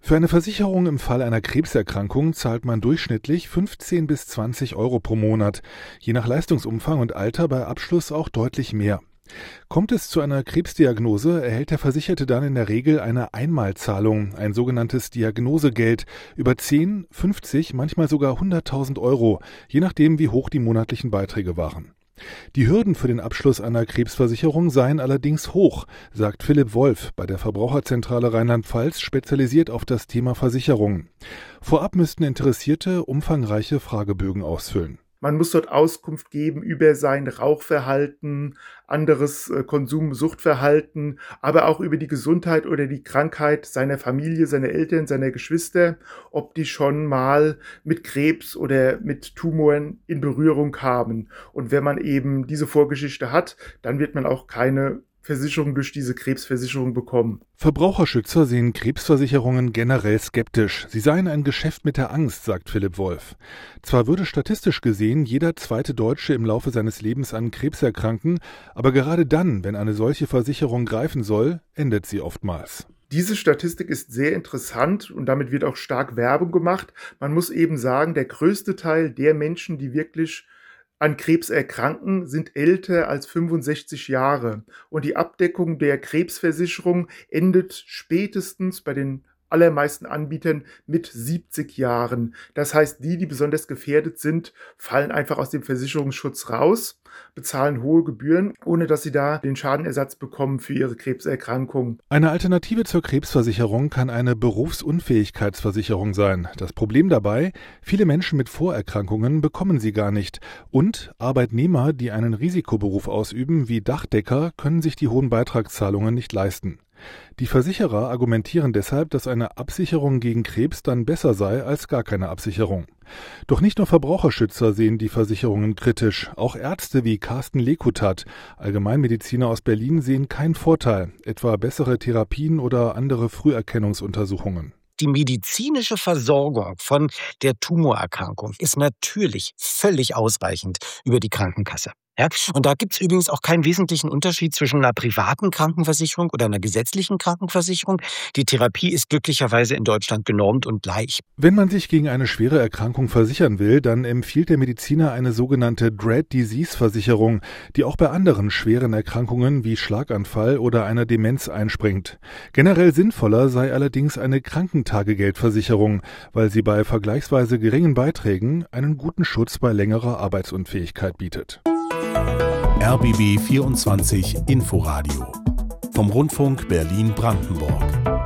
Für eine Versicherung im Fall einer Krebserkrankung zahlt man durchschnittlich 15 bis 20 Euro pro Monat, je nach Leistungsumfang und Alter bei Abschluss auch deutlich mehr. Kommt es zu einer Krebsdiagnose, erhält der Versicherte dann in der Regel eine Einmalzahlung, ein sogenanntes Diagnosegeld, über 10, 50, manchmal sogar 100.000 Euro, je nachdem wie hoch die monatlichen Beiträge waren. Die Hürden für den Abschluss einer Krebsversicherung seien allerdings hoch, sagt Philipp Wolf bei der Verbraucherzentrale Rheinland-Pfalz, spezialisiert auf das Thema Versicherungen. Vorab müssten Interessierte umfangreiche Fragebögen ausfüllen. Man muss dort Auskunft geben über sein Rauchverhalten, anderes Konsum-Suchtverhalten, aber auch über die Gesundheit oder die Krankheit seiner Familie, seiner Eltern, seiner Geschwister, ob die schon mal mit Krebs oder mit Tumoren in Berührung kamen. Und wenn man eben diese Vorgeschichte hat, dann wird man auch keine Versicherung durch diese Krebsversicherung bekommen. Verbraucherschützer sehen Krebsversicherungen generell skeptisch. Sie seien ein Geschäft mit der Angst, sagt Philipp Wolf. Zwar würde statistisch gesehen jeder zweite Deutsche im Laufe seines Lebens an Krebs erkranken, aber gerade dann, wenn eine solche Versicherung greifen soll, endet sie oftmals. Diese Statistik ist sehr interessant und damit wird auch stark Werbung gemacht. Man muss eben sagen, der größte Teil der Menschen, die wirklich an Krebs erkranken, sind älter als 65 Jahre. Und die Abdeckung der Krebsversicherung endet spätestens bei den allermeisten Anbietern mit 70 Jahren. Das heißt, die besonders gefährdet sind, fallen einfach aus dem Versicherungsschutz raus, bezahlen hohe Gebühren, ohne dass sie da den Schadenersatz bekommen für ihre Krebserkrankung. Eine Alternative zur Krebsversicherung kann eine Berufsunfähigkeitsversicherung sein. Das Problem dabei, viele Menschen mit Vorerkrankungen bekommen sie gar nicht. Und Arbeitnehmer, die einen Risikoberuf ausüben, wie Dachdecker, können sich die hohen Beitragszahlungen nicht leisten. Die Versicherer argumentieren deshalb, dass eine Absicherung gegen Krebs dann besser sei als gar keine Absicherung. Doch nicht nur Verbraucherschützer sehen die Versicherungen kritisch. Auch Ärzte wie Carsten Lekutat, Allgemeinmediziner aus Berlin, sehen keinen Vorteil, etwa bessere Therapien oder andere Früherkennungsuntersuchungen. Die medizinische Versorgung von der Tumorerkrankung ist natürlich völlig ausreichend über die Krankenkasse. Ja, und da gibt es übrigens auch keinen wesentlichen Unterschied zwischen einer privaten Krankenversicherung oder einer gesetzlichen Krankenversicherung. Die Therapie ist glücklicherweise in Deutschland genormt und gleich. Wenn man sich gegen eine schwere Erkrankung versichern will, dann empfiehlt der Mediziner eine sogenannte Dread Disease Versicherung, die auch bei anderen schweren Erkrankungen wie Schlaganfall oder einer Demenz einspringt. Generell sinnvoller sei allerdings eine Krankentagegeldversicherung, weil sie bei vergleichsweise geringen Beiträgen einen guten Schutz bei längerer Arbeitsunfähigkeit bietet. RBB 24 Inforadio vom Rundfunk Berlin-Brandenburg.